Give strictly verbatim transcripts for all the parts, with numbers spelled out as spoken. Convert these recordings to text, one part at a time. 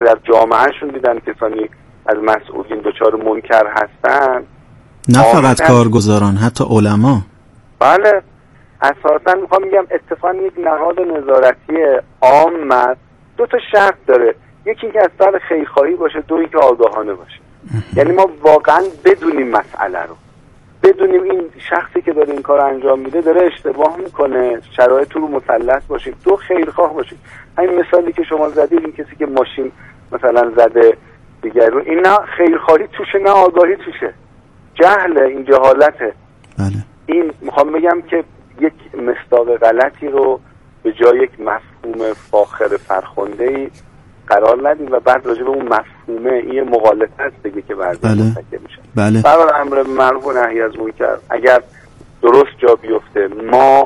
در جامعهشون دیدن کسانی از مسئولین دچار منکر هستن، نه فقط کارگزاران، حتی علما. بله اساسا میخوام میگم اتفاقا یک نهاد نظارتی عام است، دو تا شرط داره، یکی اینکه از سر خیرخواهی باشه، دو اینکه آگاهانه باشه. یعنی ما واقعا بدونیم مسئله رو، بدونیم این شخصی که داره این کار انجام میده داره اشتباه میکنه، شرایط رو مسلط باشیم، دو خیرخواه باشیم. همین مثالی که شما زدید، این کسی که ماشین مثلا زده دیگر رو، این نه خیرخواهی توشه نه آگاهی توشه، جهله، این جهالته. بله. این میخوام بگم که یک مصداق غلطی رو به جای یک مفهوم فاخر فرخنده‌ای قرار ندید و بعد راجع به اون مفهومه این مغالطه است دیگه که بعد بله. مرتکب میشه. بله. برای امر معروف و نهی از منکر اگر درست جا بیفته، ما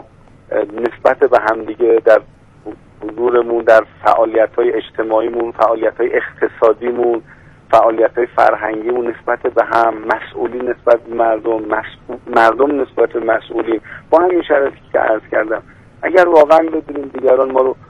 نسبت به همدیگه در حضورمون، در فعالیت‌های اجتماعیمون، فعالیت‌های اقتصادیمون، فعالیت‌های فرهنگیمون نسبت به هم، مسئولین نسبت به مردم، مسئول... مردم نسبت به مسئولین، با همین شرایطی که عرض کردم، اگر واقعا بدونیم دیگران ما رو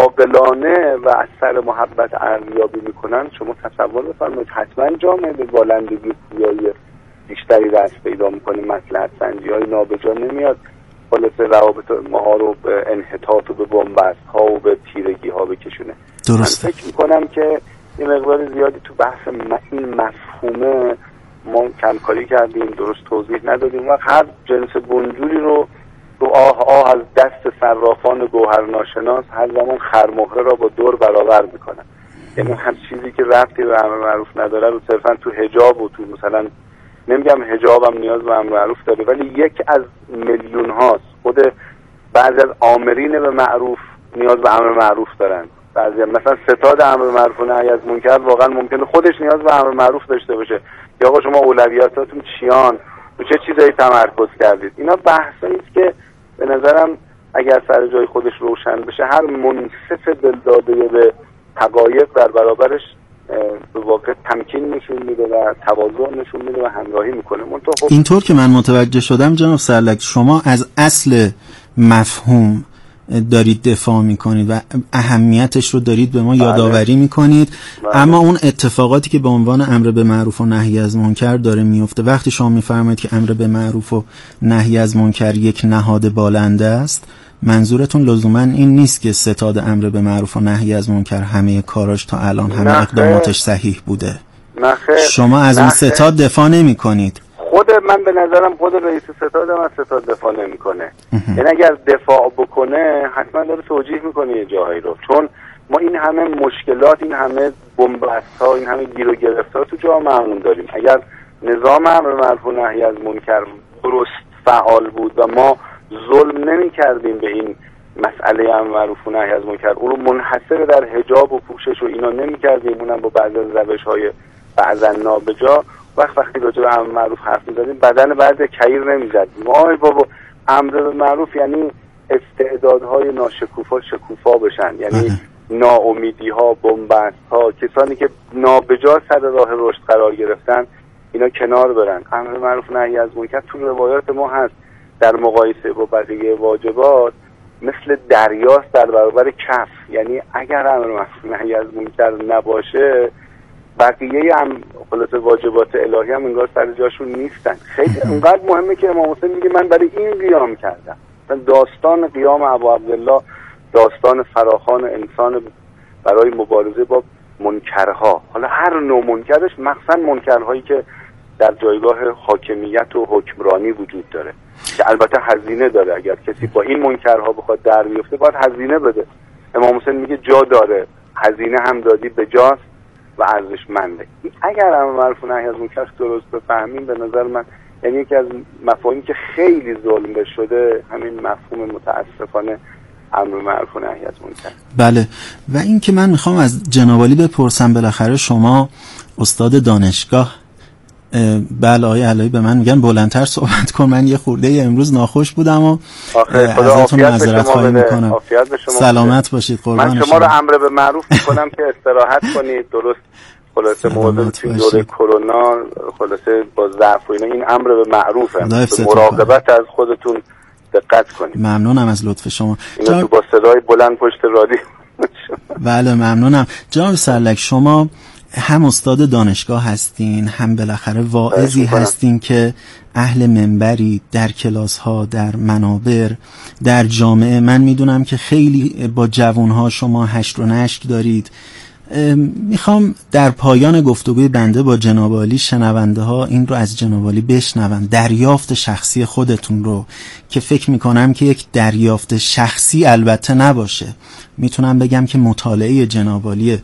عاقلانه و از سر محبت ارزیابی میکنن، شما تصور بفرمایید حتما جامعه به بالندگی پویایی بیشتری دست پیدا میکنه، مصلحت سنجی‌های نابجا نمیاد، خلاصه روابط ما رو به انحطاط و به بنبست ها و به تیرگی ها بکشونه. درسته. من فکر میکنم که یه مقدار زیادی تو بحث این مفهومه ما کمکاری کردیم، درست توضیح ندادیم و هر جنس بنجوری رو رو آه آه از دست صرافان گوهر ناشناس هر زمان خرمهره را با دور برابر میکنن. یعنی هر چیزی که ربطی به امر معروف نداره رو صرفا تو حجاب و تو مثلا، نمیگم حجاب هم نیاز به امر معروف داره، ولی یک از میلیون هاست. خود بعضی از آمرین به معروف نیاز به امر معروف دارن، بعضی هم مثلا ستاد امر معروف و نهی از منکر واقعا ممکنه خودش نیاز به امر معروف داشته باشه، یا آقا شما اولویاتاتون چیان، تو چه چیزایی تمرکز کردید. اینا بحثایی است که به نظرم اگر سر جای خودش روشن بشه، هر منصف دلداده به حقایق در برابرش به واقع تمکین نشون میده و تواضع نشون میده و همراهی میکنه. خب اینطور که من متوجه شدم جناب سرلک، شما از اصل مفهوم دارید دفاع میکنید و اهمیتش رو دارید به ما بله. یادآوری میکنید، بله. اما اون اتفاقاتی که به عنوان امر به معروف و نهی از منکر داره میفته، وقتی شما میفرمایید که امر به معروف و نهی از منکر یک نهاد بالنده است، منظورتون لزوما این نیست که ستاد امر به معروف و نهی از منکر همه کاراش تا الان همه نخیر. اقداماتش صحیح بوده. نخیر. شما از اون ستاد دفاع نمی کنید. خود من به نظرم خود رئیس ستاد هم از ستاد دفاع نمی کنه. یعنی اگر دفاع بکنه حتما داره توجیه میکنه یه جاهایی رو، چون ما این همه مشکلات، این همه بنبست ها، این همه گیر و گرفت ها تو جامعهمون داریم. اگر نظام امر معروف و نهی از منکر درست فعال بود و ما ظلم نمی کردیم به این مسئله امر معروف و نهی از منکر، اون رو منحصر در حجاب و پوشش و اینا نمی کردیم، اونم با بعضی از روش‌های بعضا نابجا، وقت وقتی راجع به امر معروف حرف می‌زدیم بدن بعضی کیر نمی‌زدیم. آی بابا، امر به معروف یعنی استعدادهای ناشکوفا شکوفا بشن، یعنی ناامیدی‌ها، بنبست‌ها، کسانی که نابجا سر راه رشد قرار گرفتن اینا کنار برن. امر معروف نهی از منکر تو روایات ما هست در مقایسه با بقیه واجبات مثل دریاست در برابر کف. یعنی اگر امر معروف نهی از منکر نباشه، بقیه هم خلاصه واجبات الهی هم انگار سر جاشون نیستن. خیلی انقدر مهمه که امام حسین میگه من برای این قیام کردم. داستان قیام ابو عبدالله داستان فراخوان انسان برای مبارزه با منکرها، حالا هر نوع منکرش، مخصوصا منکرهایی که در جایگاه حاکمیت و حکمرانی وجود داره که البته هزینه داره. اگر کسی با این منکرها بخواد در بیفته باید هزینه بده. امام حسین میگه جا داره، هزینه هم دادی به جاست و ارزشمنده. اگر امر معروف و نهی از منکر درست بفهمیم، به نظر من یعنی یکی از مفاهیمی که خیلی ظلم شده همین مفهوم متاسفانه امر معروف و نهی از منکر. بله. و این که من میخوام از جناب عالی بپرسم، بالاخره شما استاد دانشگاه، بله آقای علایی به من میگن بلندتر صحبت کن، من یه خورده امروز ناخوش بودم و ازتون معذرت خواهی میکنم. سلامت باشید قربان. من شما رو امر به معروف میکنم که استراحت کنید، درست خلاصه موضوع دوره کرونا خلاصه با ضعف و اینا این امر به معروفه، مراقبت از خودتون دقت کنید. ممنونم از لطف شما. اینو تو با صدای بلند پشت رادیو بله ممنونم. جناب سرلک، شما هم استاد دانشگاه هستین، هم بالاخره واعظی هستین که اهل منبری در کلاس ها، در منابر، در جامعه. من میدونم که خیلی با جوانها شما هشت و نشک دارید. میخوام در پایان گفتگوی بنده با جناب عالی شنونده ها این رو از جناب عالی بشنون، دریافت شخصی خودتون رو، که فکر میکنم که یک دریافت شخصی البته نباشه، میتونم بگم که مطالعه جناب عالیه.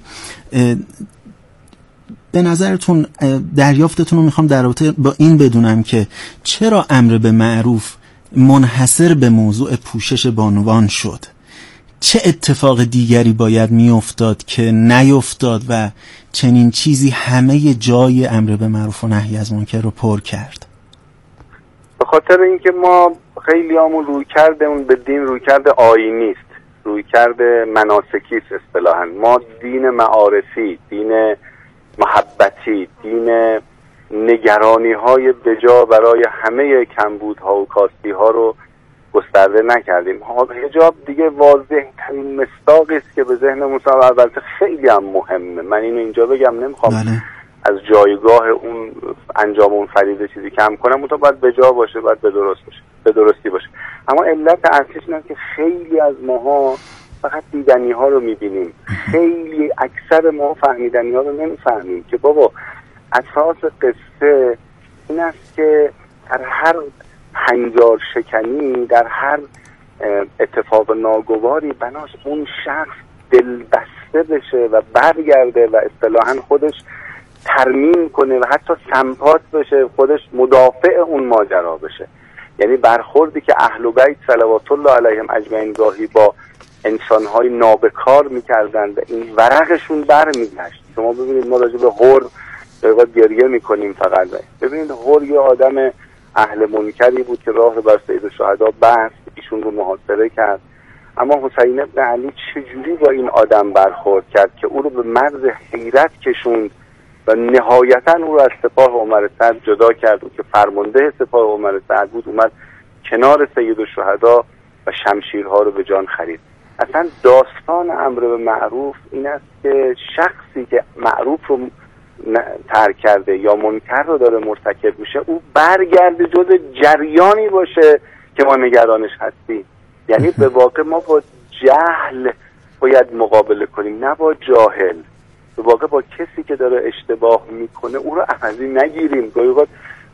به نظرتون دریافتتون رو میخوام در رابطه با این بدونم که چرا امر به معروف منحصر به موضوع پوشش بانوان شد؟ چه اتفاق دیگری باید میافتاد که نیفتاد و چنین چیزی همه جای امر به معروف و نهی از منکر رو پر کرد؟ به خاطر اینکه ما خیلی همون روی کردمون به دین روی کرده آیینی است، روی کرده مناسکی است. اصطلاحاً ما دین معارفی، دین محبتی، دین نگرانی های بجا برای همه کمبودها و کاستی ها رو گسترده نکردیم. حجاب دیگه واضح ترین مصداقی است که به ذهنمون سوار. البته خیلی هم مهمه، من اینو اینجا بگم، نمیخوام بله. از جایگاه اون انجام اون فریضه چیزی کم کنم، اون تو باید بجا باشه، باید به درست باشه، به درستی باشه. اما علت اصلیش اینه که خیلی از ماها فقط دیدنی ها رو میبینیم، خیلی اکثر ما فهمیدنی ها رو نمیفهمیم. که بابا اساس قصه این است که در هر هنجار شکنی، در هر اتفاق ناگواری بناش اون شخص دل بسته بشه و برگرده و اصطلاحاً خودش ترمیم کنه و حتی سمپات بشه، خودش مدافع اون ماجرا بشه. یعنی برخوردی که اهل بیت صلوات الله علیهم اجمعین گاهی با انسان‌های نابکار می‌کردن و این ورقشون برمیگشت. شما ببینید ما راجع به هور دقیقا گریه می‌کنیم فقط. ببینید هور یه آدم اهل منکری بود که راه بر سید الشهدا بست، ایشون رو محاصره کرد. اما حسین ابن علی چجوری با این آدم برخورد کرد که او رو به مرز حیرت کشوند و نهایتاً او رو از سپاه عمر سعد جدا کرد. و که فرمانده سپاه عمر سعد بود، اومد کنار سید الشهدا و شمشیرها رو به جان خرید. اصلا داستان امر به معروف این است که شخصی که معروف رو ترک کرده یا منکر رو داره مرتکب میشه، او برگرده جز جریانی باشه که ما نگرانش هستیم. یعنی به واقع ما با جهل باید مقابله کنیم، نه با جاهل. به واقع با کسی که داره اشتباه میکنه او رو عوضی نگیریم. گاهی اوقات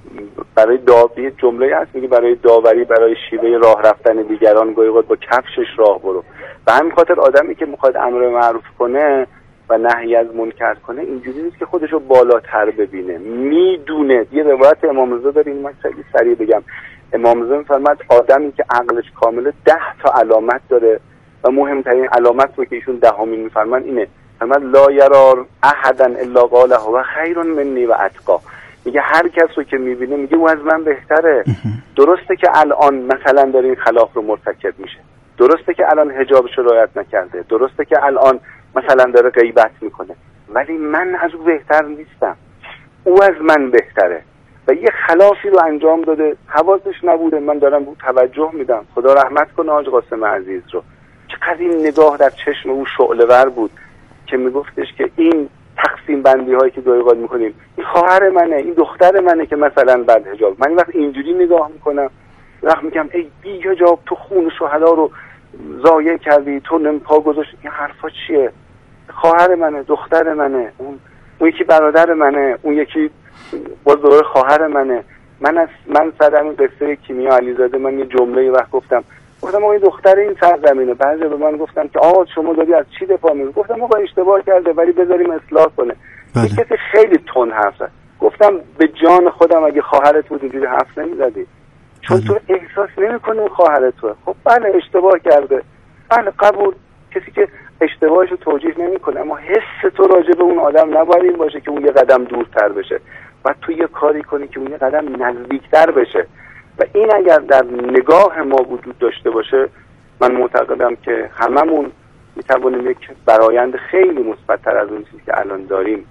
برای داوری جمله هست میگه برای داوری، برای شیوه راه رفتن دیگران گاهی اوقات با کفشش راه برو. و همین خاطر آدمی که میخواد امر معروف کنه و نهی از منکر کنه اینجوری نیست که خودشو بالاتر ببینه، میدونه. یه روایت امام رضا داریم، من خیلی سریع بگم. امام رضا میفرماد آدمی که عقلش کامله ده تا علامت داره و مهمترین علامت رو که ایشون دهمین میفرمان اینه، فرماد لا یرار احدا الا قاله و خیر منی و اتقا. میگه هر کس رو که میبینه میگه او از من بهتره. درسته که الان مثلا داره این خلاف رو مرتکب میشه، درسته که الان حجابش رو رعایت نکرده، درسته که الان مثلا داره غیبت میکنه، ولی من از او بهتر نیستم، او از من بهتره و یه خلافی رو انجام داده، حواسش نبوده، من دارم به توجه میدم. خدا رحمت کنه حاج قاسم عزیز رو، چقدر این نگاه در چشم او شعله ور بود که میگفتش که این تقسیم بندی هایی که دویقات میکنیم، این خواهر منه، این دختر منه که مثلا بعد حجاب، من این وقت اینجوری نگاه میکنم، وقت میگم ای بی حجاب تو خون شهدا رو ضایع کردی، تو نم پا گذاشتی، این حرفا چیه؟ خواهر منه، دختر منه، اون اون یکی برادر منه، اون یکی باز دوباره خواهر منه. من از من سر همین قصه کیمیا علیزاده من یه جمله وقت گفتم گفتم آقا این دختر این سرزمینه. بعضی به من گفتن که آقا شما داری از چی دفاع می‌کنی؟ گفتم آقا اشتباه کرده ولی بذاریم اصلاح کنه. بله. یه کسی خیلی تند حرف زد، گفتم به جان خودم اگه خواهرت بود اینجوری حرف نمی‌زدی، چون بله. تو احساس نمی‌کنی خواهرت تو. خب بله اشتباه کرده، بله قبول. کسی که اشتباهشو توجیه نمی‌کنه، اما حس تو راجع به اون آدم نباید این باشه که اون یه قدم دورتر بشه، بعد تو یه کاری کنی که اون یه قدم نزدیکتر بشه. و این اگر در نگاه ما وجود داشته باشه، من معتقدم که هممون میتوانیم یک برآیند خیلی مثبت‌تر از اون چیزی که الان داریم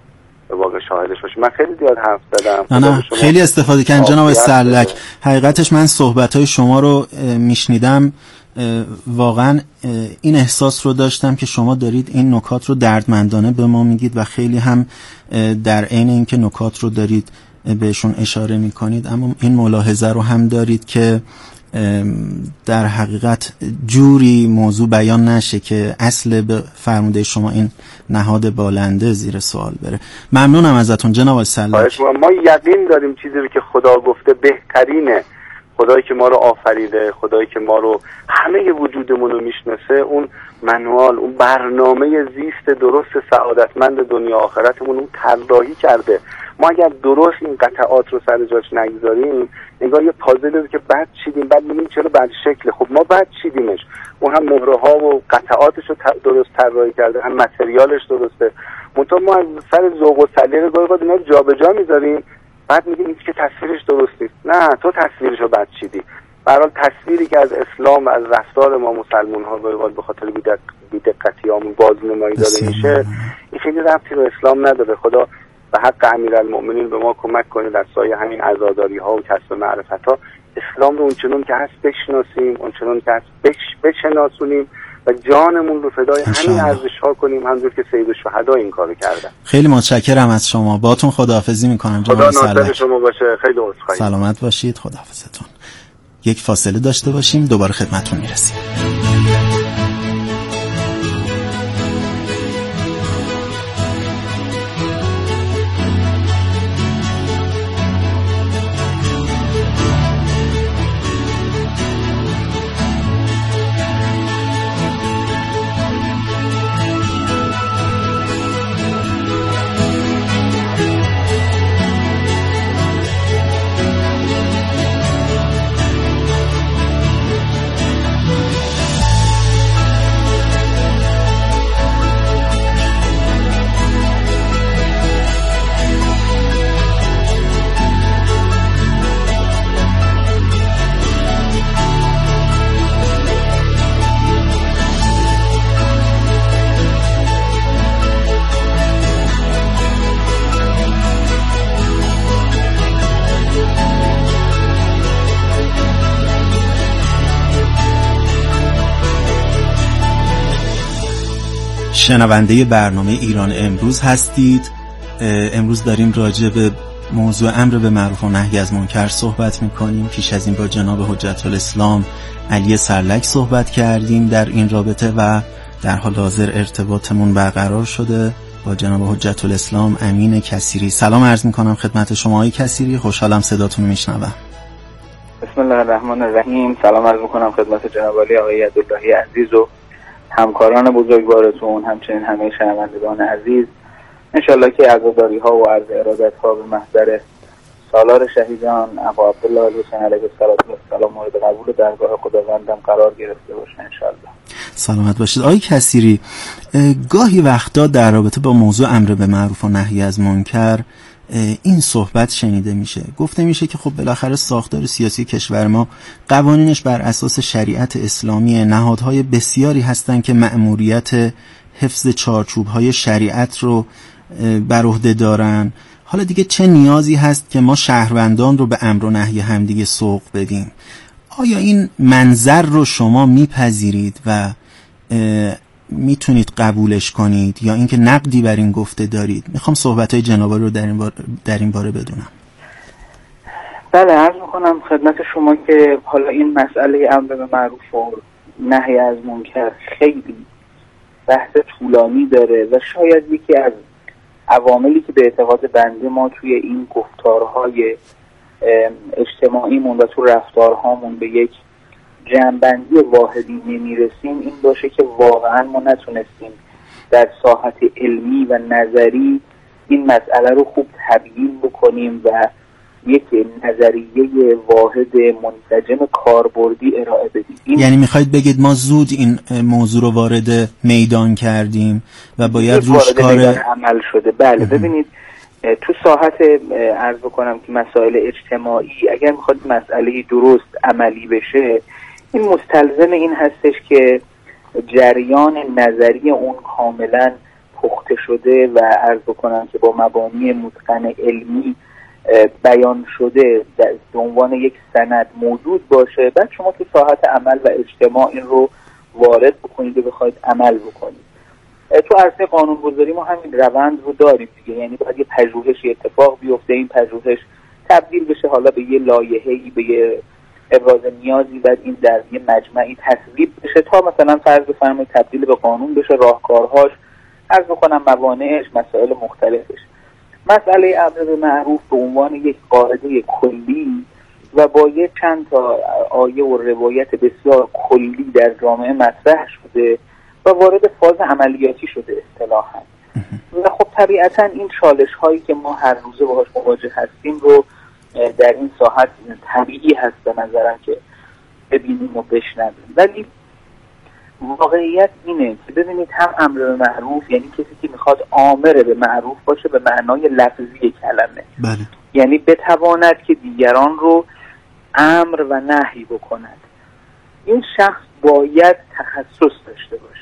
به واقع شاهدش باشیم. من خیلی زیاد حرف زدم. نه نه خیلی استفاده کردن جناب سرلک. حقیقتش من صحبت‌های شما رو میشنیدم، واقعا این احساس رو داشتم که شما دارید این نکات رو دردمندانه به ما میگید و خیلی هم در عین اینکه نکات رو دارید بهشون اشاره میکنید، اما این ملاحظه رو هم دارید که در حقیقت جوری موضوع بیان نشه که اصل به فرموده شما این نهاد بالنده زیر سوال بره. ممنونم ازتون جناب سرلک. ما یقین داریم چیزی رو که خدا گفته بهترینه. خدایی که ما رو آفریده، خدایی که ما رو همه وجودمون رو میشناسه، اون منوال، اون برنامه زیست درست سعادتمند دنیا آخرتمون اون طراحی کرده. ما اگر درست این قطعات رو سر جاش نگذاریم، نگاه یه پازلی رو که بد چیدیم، بعد میگیم چرا بد شکله. خب ما بد چیدیمش، اون هم مهره ها و قطعاتش رو درست طراحی کرده، هم متریالش درسته. منتها ما از سر ذوق و سلیقه گاهی اوقات اینا رو جابجا میذاریم، بعد میگیم این که تصویرش درست نیست. نه، تو تصویرش رو بد چیدی. به هر حال تصویری که از اسلام و از رفتار ما مسلمان ها به خاطر بی‌دقتیامون بازنمایی داده میشه، این خیلی ربطی به اسلام نداره. خدا به حق امیرالمؤمنین به ما کمک کنه در سایه همین عزاداری ها و کسب معرفت ها اسلام رو اونچنان که هست بشناسیم، اونچنان که هست بش بشناسونیم و جانمون رو فدای همین ارزش ها کنیم، همونجور که سید الشهدا این کارو کردن. خیلی متشکرم از شما. باهاتون خداحافظی میکنم جناب سرلک. خدا ناصر شما باشه. خیلی عذرخواهی. سلامت باشید. خداحافظتون. یک فاصله داشته باشیم، دوباره خدمتتون میرسیم. شنونده برنامه ایران امروز هستید. امروز داریم راجع به موضوع امر به معروف و نهی از منکر صحبت میکنیم. پیش از این با جناب حجت الاسلام علی سرلک صحبت کردیم در این رابطه و در حال حاضر ارتباطمون برقرار شده با جناب حجت الاسلام امین کثیری. سلام عرض میکنم خدمت شما آقای کثیری، خوشحالم صداتون رو میشنوم. بسم الله الرحمن الرحیم. سلام عرض میکنم خدمت جناب علی آقای عبداللهی عزیز و همکاران بزرگوارتون، همچنین همه شنوندگان عزیز. انشالله که عزاداری ها و عرض ارادت ها به محضر سالار شهیدان ابا عبدالله الحسین علیه السلام مورد قبول درگاه خداوندم قرار گرفته باشه انشالله. سلامت باشید. آقای کثیری، گاهی وقتا در رابطه با موضوع امر به معروف و نهی از منکر این صحبت شنیده میشه، گفته میشه که خب بالاخره ساختار سیاسی کشور ما قوانینش بر اساس شریعت اسلامی، نهادهای بسیاری هستن که مأموریت حفظ چارچوبهای شریعت رو بر عهده دارن. حالا دیگه چه نیازی هست که ما شهروندان رو به امر و نهی همدیگه سوق بدیم؟ آیا این منظر رو شما میپذیرید و میتونید قبولش کنید یا اینکه نقدی بر این گفته دارید؟ میخوام صحبت‌های جناب رو در این باره در این باره بدونم. بله، عرض میکنم خدمت شما که حالا این مسئله امر به معروف و نهی از منکر خیلی بحث طولانی داره و شاید یکی از عواملی که به اعتقاد بنده ما توی این گفتارهای اجتماعیمون و تو رفتارهامون به یک جنبندی واحدی نمیرسیم این باشه که واقعا ما نتونستیم در ساحت علمی و نظری این مسئله رو خوب تبیین بکنیم و یک نظریه واحد منسجم کاربردی ارائه بدیم. یعنی میخواید بگید ما زود این موضوع رو وارد میدان کردیم و باید روش کار عمل شده. بله اه. ببینید تو ساحت عرض بکنم که مسائل اجتماعی اگر میخواد مسئله درست عملی بشه این مستلزم این هستش که جریان نظری اون کاملا پخته شده و عرض بکنم که با مبانی متقن علمی بیان شده به عنوان یک سند موجود باشه، بعد شما تو ساحت عمل و اجتماع این رو وارد بکنید و بخواید عمل بکنید. تو عرصه قانونگذاری ما همین روند رو داریم دیگه، یعنی باید یه پژوهشی اتفاق بیفته، این پژوهش تبدیل بشه حالا به یه لایحه‌ای، به یه ابراز نیازی، بعد این در یه مجمعی تصویب بشه تا مثلا فرض بفرمایید تبدیل به قانون بشه، راهکارهاش عرض بکنم موانعش، مسائل مختلفش. مسئله امر به معروف به عنوان یک قاعده کلی و با یک چند تا آیه و روایت بسیار کلی در جامعه مطرح شده و وارد فاز عملیاتی شده اصطلاحاً. و خب طبیعتاً این چالش هایی که ما هر روزه باهاش مواجه هستیم رو در این ساحت طبیعی هست به نظرم که ببینیم و بشنویم. ولی واقعیت اینه که ببینید هم امر به معروف یعنی کسی که میخواد آمر به معروف باشه به معنای لفظی کلمه، بله. یعنی بتواند که دیگران رو امر و نهی بکند. این شخص باید تخصص داشته باشه.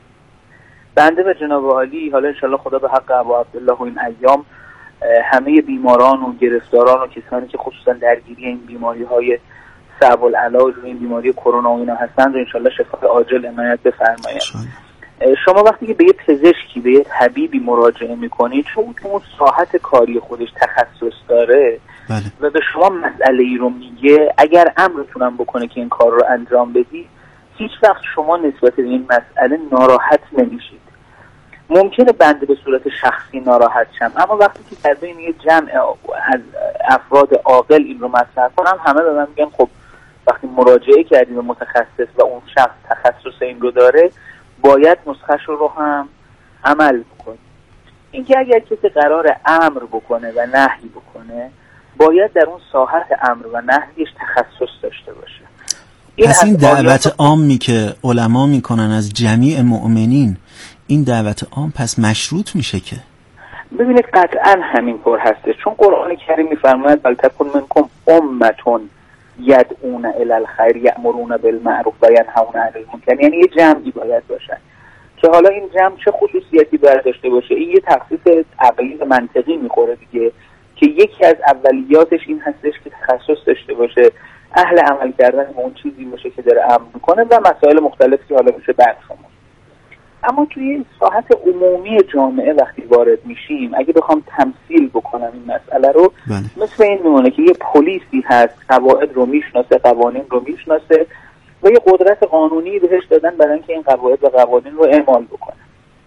بنده به جناب عالی حالا انشالله خدا به حق ابا عبدالله و این ایام همه بیماران و گرفتاران و کسانی که خصوصا درگیری این بیماری های صعب العلاج و این بیماری کرونا و اینا هستند و انشالله شفای عاجل عنایت بفرمایید. شما وقتی که به یه پزشکی، به یه طبیبی مراجعه میکنید، چون اون ساحت کاری خودش تخصص داره، بله. و به شما مسئله ای رو میگه، اگر امرتونم بکنه که این کار رو انجام بدید، هیچ وقت شما نسبت به این مسئله ناراحت نمیشید. ممکنه بنده به صورت شخصی ناراحت شم، اما وقتی که در بین یه جمع از افراد عاقل این رو مطرح کنم، همه به من میگن خب وقتی مراجعه کردیم به متخصص و اون شخص تخصص این رو داره، باید نسخه‌ش رو هم عمل بکنه. اینکه اگر کسی قرار امر بکنه و نهی بکنه، باید در اون ساحت امر و نهیش تخصص داشته باشه. این پس این دعوت عامی که علما میکنن از جمیع مؤمنین، این دعوت عام پس مشروط میشه که؟ ببینید قطعا همینطور هسته، چون قرآن کریم میفرماید بل تکن منکم امتون یدعون الی الخیر یأمرون بالمعروف و ینهون عن المنکر، یعنی یه جمعی باید باشن که حالا این جمع چه خصوصیتی باید داشته باشه. این یه تخصیص عقلی و منطقی میخوره دیگه، که یکی از اولیاتش این هستش که تخصص داشته باشه، اهل عمل کردن به اون چیزی باشه که داره امر میکنه و مسائل مختلفی که حالا میشه بعد شما. اما توی ساحت عمومی جامعه وقتی وارد میشیم، اگه بخوام تمثیل بکنم این مسئله رو، بله. مثل این میمونه که یه پلیسی هست، قواعد رو میشناسه، قوانین رو میشناسه و یه قدرت قانونی بهش دادن برای اینکه این قواعد و قوانین رو اعمال بکنه.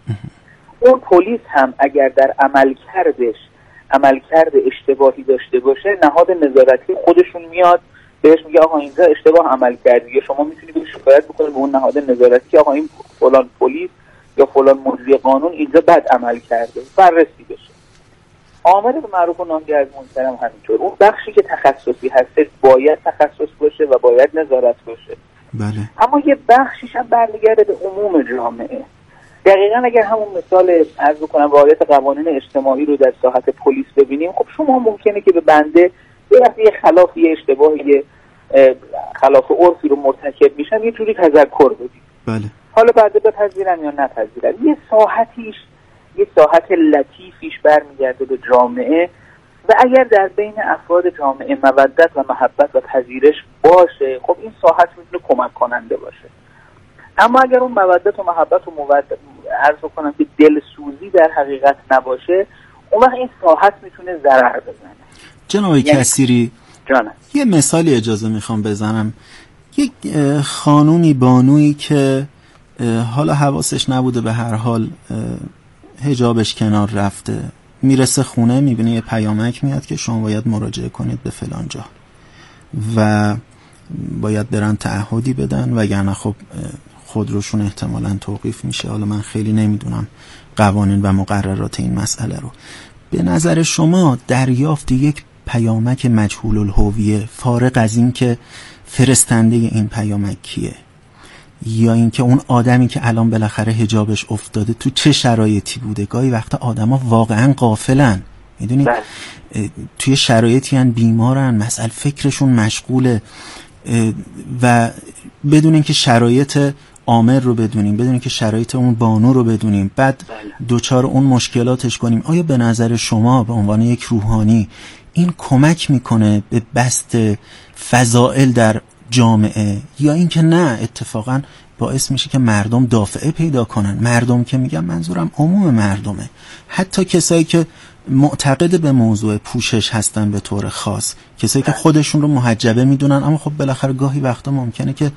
اون پلیس هم اگر در عملکردش عملکرد اشتباهی داشته باشه، نهاد نظارتی خودشون میاد بهش میگه آقا اینجا اشتباه عمل کردی، یا شما میتونید بهش شکایت بکنید به اون نهاد نظارتی که آقا این فلان پلیس یا فلان مجری قانون اینجا بد عمل کرده، بررسی بشه. آمر به معروف و نهی از منکر هم همینطور، اون بخشی که تخصصی هست باید تخصص باشه و باید نظارت باشه. بله. اما یه بخشیش هم برمیگرده به عموم جامعه. دقیقاً اگر همون مثال عرض کنم رعایت قوانین اجتماعی رو در ساحت پلیس ببینیم، خب شما ممکنه که به بنده یه وقتی یه خلاف یه اشتباهی خلاف عرفی رو مرتکب میشن یه جوری تذکر بدید. بله. حالا بعد بپذیرن یا نپذیرن، یه ساحتیش یه ساحت لطیفیش برمیگرده به جامعه و اگر در بین افراد جامعه مودت و محبت و پذیرش باشه، خب این ساحت میتونه کمک کننده باشه. اما اگر اون مودت و محبت و مودت عرض کنم که دلسوزی در حقیقت نباشه، اون وقت این ساحت میتونه ضرر بزنه. جناب یعنی... کثیری جانم یه مثالی اجازه میخوام بزنم. یک خانومی بانویی که حالا حواسش نبوده، به هر حال حجابش کنار رفته، میرسه خونه میبینه یه پیامک میاد که شما باید مراجعه کنید به فلان جا و باید برن تعهدی بدن وگرنه خب خودروشون احتمالاً توقیف میشه. حالا من خیلی نمیدونم قوانین و مقررات این مسئله رو. به نظر شما دریافت یک پیامک مجهول الهویه، فارغ از این که فرستنده این پیامک کیه یا اینکه اون آدمی که الان بالاخره حجابش افتاده تو چه شرایطی بوده، گاهی وقتا آدما واقعا غافلن، میدونید توی شرایطی ان بیمارن، مسئله فکرشون مشغوله و بدون اینکه شرایط عامل رو بدونیم، بدونیم که شرایط اون بانو رو بدونیم، بعد دوچار اون مشکلاتش کنیم. آیا به نظر شما به عنوان یک روحانی این کمک میکنه به بسط فضائل در جامعه، یا اینکه نه اتفاقا باعث میشه که مردم دافعه پیدا کنن؟ مردم که میگم منظورم عموم مردمه، حتی کسایی که معتقد به موضوع پوشش هستن به طور خاص، کسایی که خودشون رو محجبه میدونن، اما خب بالاخره گاهی وقتا ممکنه که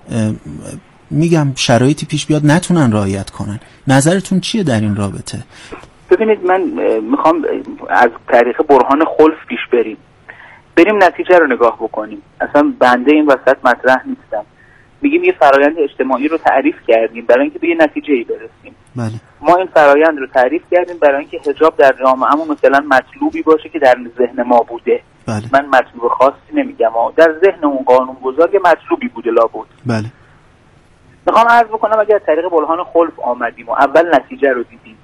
میگم شرایطی پیش بیاد نتونن رعایت کنن. نظرتون چیه در این رابطه؟ ببینید، من میخوام از طریق برهان خلف پیش بریم بریم نتیجه رو نگاه بکنیم. اصلا بنده این وسط مطرح نیستم. میگیم یه فرایند اجتماعی رو تعریف کردیم برای اینکه به یه نتیجه‌ای برسیم. بله. ما این فرایند رو تعریف کردیم برای اینکه حجاب در جامعه‌مون مثلا مطلوبی باشه که در ذهن ما بوده. بله. من مطلوب خاصی نمیگم، در ذهن اون قانونگذار یه مطلوبی بوده لابد. بله. میخوام عرض بکنم اگر طریق برهان خلف آمدیم و اول نتیجه رو دیدیم،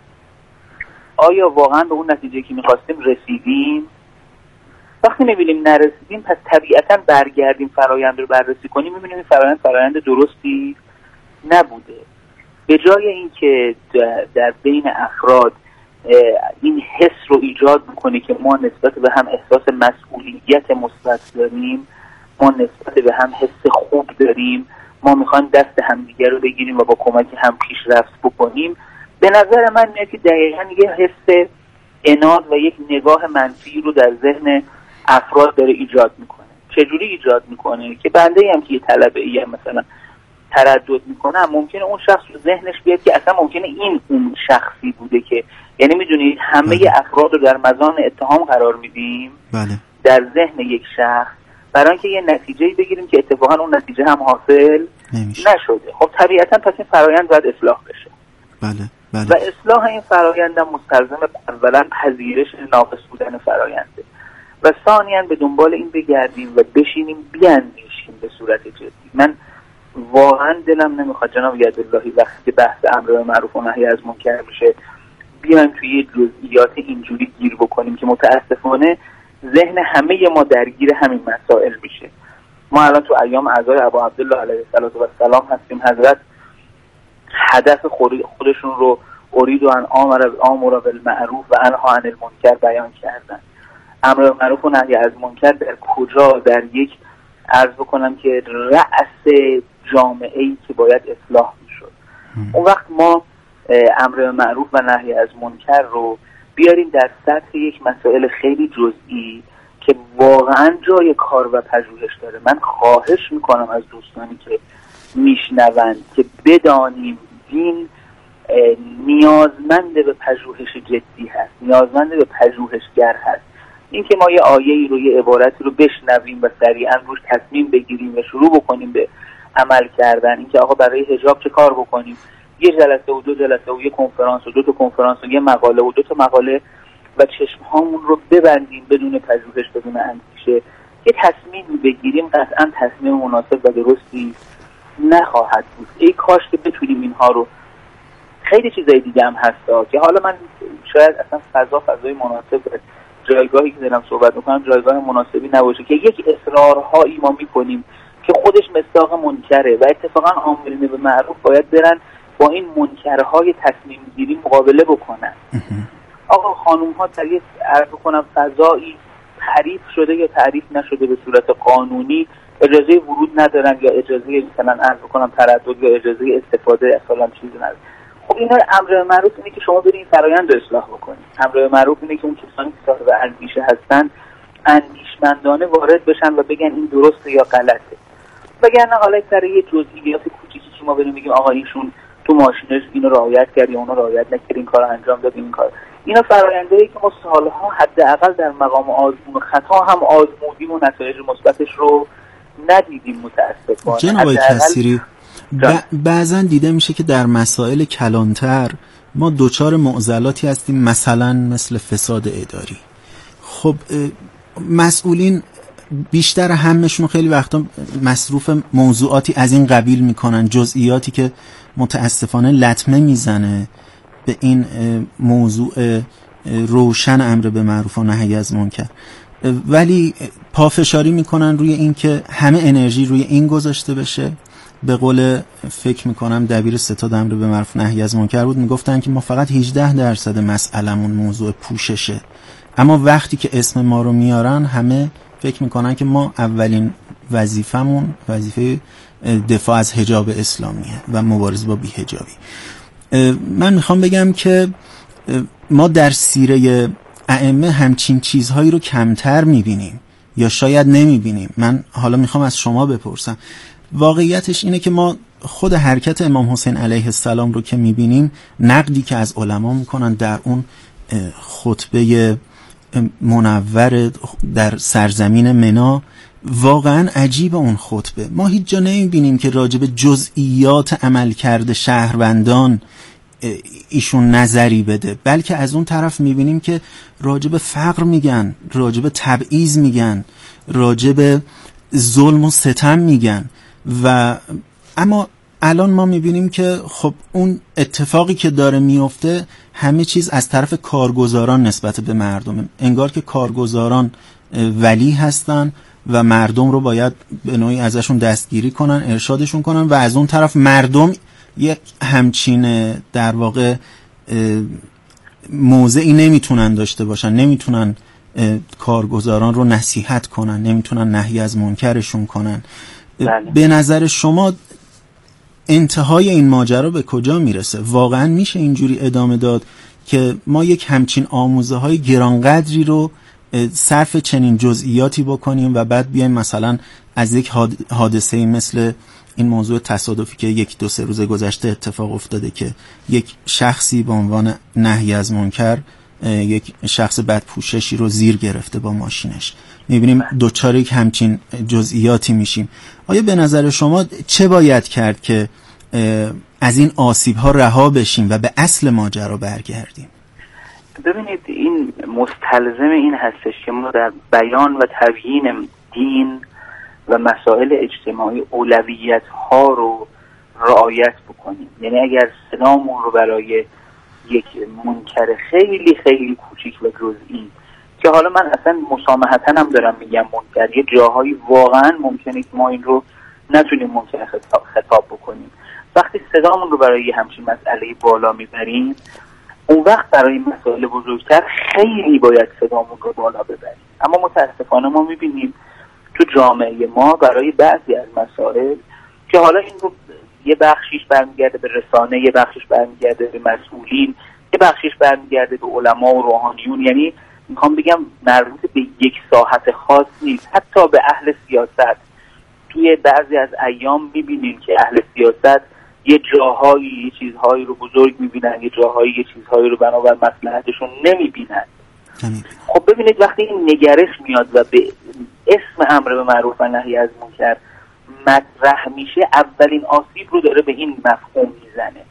آیا واقعا به اون نتیجه که می‌خواستیم رسیدیم؟ وقتی می‌بینیم نرسیدیم، پس طبیعتاً برگردیم فرآیند رو بررسی کنیم، می‌بینیم این فرآیند فرآیند درستی نبوده. به جای اینکه در بین افراد این حس رو ایجاد بکنه که ما نسبت به هم احساس مسئولیت مثبت داریم، ما نسبت به هم حس خوب داریم، ما می‌خوایم دست همدیگه رو بگیریم و با کمک هم پیشرفت بکنیم، به نظر من میاد که دقیقاً یه حس عناد و یک نگاه منفی رو در ذهن افراد داره ایجاد میکنه. چجوری ایجاد میکنه؟ که بنده هم که یه طلبه ای هم مثلا تردد میکنم، ممکنه اون شخص رو ذهنش بیاد که اصلا ممکنه این اون شخصی بوده که، یعنی میدونید همه بله. افراد رو در مزان اتهام قرار میدیم بله. در ذهن یک شخص برای اینکه یه نتیجه‌ای بگیریم که اتفاقا اون نتیجه هم حاصل نمیشه. نشده. خب طبیعتا پس این فرآیند باید اصلاح بشه. بله. بله. و اصلاح این فرآیند هم مستلزم اولا پذیرش ناقص بودن فراینده و ثانیاً به دنبال این بگردیم و بشینیم بیاندیشیم به صورت جدی. من واقعا دلم نمیخواد جناب یداللهی وقتی که بحث امر به معروف و نهی از منکر میشه بیایم توی جزئیات اینجوری گیر بکنیم که متاسفانه ذهن همه ما درگیر همین مسائل میشه. ما الان تو ایام اعزای ابا عبدالله علیه السلام هستیم. حضرت هدف خودشون رو ارید و ان آمر بالمعروف و انها عن المنکر بیان کردن. امر به معروف و نهی از منکر در کجا؟ در یک عرض بکنم که رأس جامعه‌ای که باید اصلاح میشد. اون وقت ما امر به معروف و نهی از منکر رو بیاریم در سطح یک مسائل خیلی جزئی که واقعا جای کار و پژوهش داره. من خواهش میکنم از دوستانی که میشنوند که بدانیم دین نیازمند به پژوهش جدی هست، نیازمند به پژوهشگر هست. این که ما یه آیه‌ای رو، یه عبارتی رو بشنویم و سریعا روش تصمیم بگیریم و شروع بکنیم به عمل کردن، این که آقا برای حجاب چه کار بکنیم، یه جلسه و دو جلسه و یه کنفرانس و دو تا کنفرانس و یه مقاله و دو تا مقاله و چشم‌هامون رو ببندیم بدون پژوهش، بدون اندیشه یه تصمیمی بگیریم، قطعاً تصمیم مناسب و درستی نخواهد بود. ای کاش که بتونیم اینها رو. خیلی چیزای دیگه هم هستا که حالا من شاید اصلا فضا فضای مناسب، جایگاهی که دارم صحبت میکنم جایگاه مناسبی نباشه که یک اصرارهایی ما میکنیم که خودش مصداق منکره و اتفاقا عاملین به معروف باید برن با این منکرهای تصمیم گیری مقابله بکنن. آقا خانوم ها در یک عرض کنم فضایی تعریف شده یا تعریف نشده به صورت قانونی اجازه ورود ندارن یا اجازه مثلا عرض کنم تردد یا اجازه استفاده از فلان چیزی ندارن. خب اینا امر به معروف اینه که شما برید این فرآیند رو اصلاح بکنید. امر به معروف اینه که اون کسانی که صاحب اندیشه هستن اندیشمندانه وارد بشن و بگن این درسته یا غلطه. وگرنه حالا سر یه جزئیات کوچیکی که ما بریم بگیم آقا ایشون تو ماشینش اینو رعایت کرد یا اونو رعایت نکرد، این کارو انجام داد، این کار، اینا فرآیندایی که ما سالها حداقل در مقام آزمون و خطا هم آزمودیم و نتایج مثبتش رو ندیدیم متاسفانه. جناب کثیری بعضا دیده میشه که در مسائل کلانتر ما دوچار معضلاتی هستیم، مثلا مثل فساد اداری. خب مسئولین بیشتر همشون خیلی وقتا مصروف موضوعاتی از این قبیل میکنن، جزئیاتی که متاسفانه لطمه میزنه به این موضوع روشن امر به معروف و نهی از منکر، ولی پافشاری میکنن روی این که همه انرژی روی این گذاشته بشه به قول فکر میکنم دبیر ستاد امر به معروف نهی از منکر بود، میگفتن که ما فقط هجده درصد مسئلمون موضوع پوششه، اما وقتی که اسم ما رو میارن همه فکر میکنن که ما اولین وظیفمون وظیفه دفاع از حجاب اسلامیه و مبارزه با بی‌حجابی. من میخوام بگم که ما در سیره ائمه همچین چیزهایی رو کمتر میبینیم یا شاید نمیبینیم. من حالا میخوام از شما بپرسم، واقعیتش اینه که ما خود حرکت امام حسین علیه السلام رو که میبینیم، نقدی که از علما میکنن در اون خطبه منور در سرزمین منی، واقعا عجیب اون خطبه. ما هیچ جا نمیبینیم که راجب جزئیات عملکرد شهروندان ایشون نظری بده، بلکه از اون طرف میبینیم که راجب فقر میگن، راجب تبعیض میگن، راجب ظلم و ستم میگن. و اما الان ما میبینیم که خب اون اتفاقی که داره میفته همه چیز از طرف کارگزاران نسبت به مردم، انگار که کارگزاران ولی هستن و مردم رو باید به نوعی ازشون دستگیری کنن، ارشادشون کنن، و از اون طرف مردم یک همچین در واقع موضعی نمیتونن داشته باشن، نمیتونن کارگزاران رو نصیحت کنن، نمیتونن نهی از منکرشون کنن. بله. به نظر شما انتهای این ماجرا به کجا میرسه؟ واقعا میشه اینجوری ادامه داد که ما یک همچین آموزه های گرانقدری رو صرف چنین جزئیاتی بکنیم و بعد بیایم مثلا از یک حادثه مثل این موضوع تصادفی که یک دو سه روز گذشته اتفاق افتاده که یک شخصی به عنوان نهی از منکر یک شخص بدپوششی رو زیر گرفته با ماشینش، میبینیم دوچار یک همچین جزئیاتی میشیم. آیا به نظر شما چه باید کرد که از این آسیب ها رها بشیم و به اصل ماجرا برگردیم؟ ببینید، این مستلزم این هستش که ما در بیان و تبیین دین و مسائل اجتماعی اولویت ها رو رعایت بکنیم. یعنی اگر صدامون رو برای یک منکر خیلی خیلی کوچیک و جزئی، که حالا من اصلا مسامحتاً هم دارم میگم منکر، یه جاهایی واقعا ممکنه که ما این رو نتونیم منکر خطاب, خطاب بکنیم، وقتی صدامون رو برای همچین مسئله بالا میبریم، اون وقت برای مسائل بزرگتر خیلی باید صدامون رو بالا ببریم. اما متاسفانه ما میبینیم تو جامعه ما برای بعضی از مسائل که حالا این رو یه بخشیش برمیگرده به رسانه، یه بخشیش برمیگرده به مسئولین، یه بخشیش برمیگرده به علما و روحانیون، یعنی میخوام بگم مربوط به یک ساحت خاص نیست. حتی به اهل سیاست توی بعضی از ایام میبینیم که اهل سیاست یه جاهایی یه چیزهایی رو بزرگ میبینن، یه جاهایی یه چیزهایی رو بنابر مصلحتشون نمیبینن. خب ببینید، وقتی این نگرش میاد و به اسم امر به معروف و نهی از منکر مطرح میشه، اولین آسیب رو داره به این مفهوم میزنه.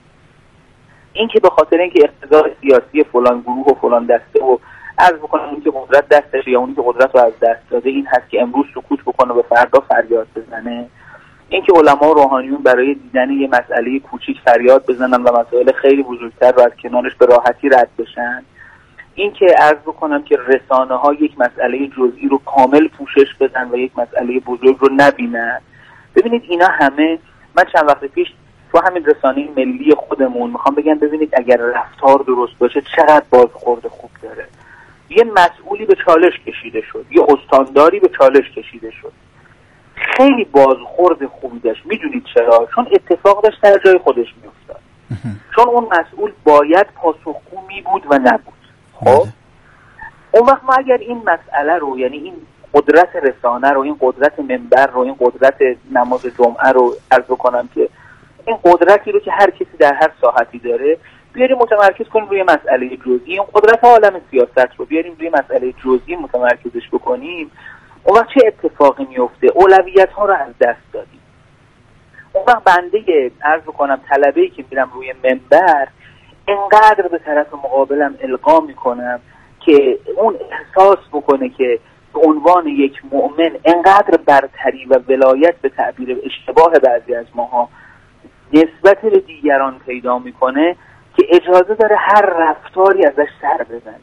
این که به خاطر اینکه اقتدار سیاسی فلان گروه و فلان دسته و عرض بکنم اون که قدرت دستشه یا اونی که قدرت رو از دست داده این هست که امروز سکوت بکنه و فردا فریاد بزنه، این که علما و روحانیون برای دیدن یه مسئله کوچیک فریاد بزنن و مسائل خیلی بزرگتر رو از کنارش به راحتی رد بشن، این که عرض بکنم که رسانه ها یک مسئله جزئی رو کامل پوشش بدن و یک مسئله بزرگ رو نبینن. ببینید اینا همه، من چند وقت پیش تو همین رسانه ملی خودمون میخوام بگم ببینید اگر رفتار درست باشه چقدر بازخورد خوب داره. یه مسئولی به چالش کشیده شد، یه استانداری به چالش کشیده شد، خیلی بازخورد خوبی داشت. میدونید چرا؟ چون اتفاق داشت در جای خودش میافتاد، چون اون مسئول باید پاسخگو می بود و نبود. خب اون وقت ما اگر این مسئله رو، یعنی این قدرت رسانه رو، این قدرت منبر رو، این قدرت نماز جمعه رو عرض بکنم که این قدرتی رو که هر کسی در هر ساحتی داره بیاریم متمرکز کنیم روی مسئله جزئی، این قدرت عالم سیاست رو بیاریم روی مسئله جزئی متمرکزش بکنیم، اون وقت چه اتفاقی میفته؟ اولویت ها رو از دست دادیم. اون وقت بنده عرض بکنم طلبه‌ای که میرم روی منبر اینقدر به طرف مقابلم القا میکنم که اون احساس بکنه که به عنوان یک مؤمن اینقدر برتری و ولایت به تعبیر اشتباه بعضی از ماها نسبت به دیگران پیدا میکنه که اجازه داره هر رفتاری ازش سر بزنه.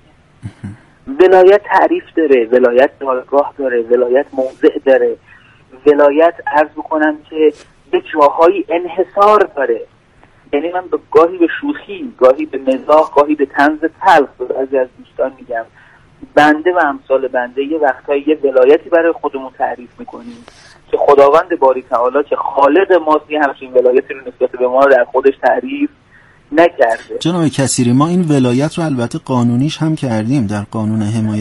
ولایت تعریف داره، ولایت جایگاه داره، ولایت موضع داره، ولایت عرض بکنم که یه جاهایی انحصار داره. یعنی من به گاهی به شوخی، گاهی به مزاح، گاهی به طنز تلخ به بعضی از دوستان میگم بنده و امثال بنده یه وقتایی یه ولایتی برای خودمون تعریف میکنیم که خداوند باری تعالی که خالق ماست یه همچین ولایتی رو نسبت به ما در خودش تعریف نکرده. جناب کثیری، ما این ولایت رو البته قانونیش هم کردیم در قانون حمایت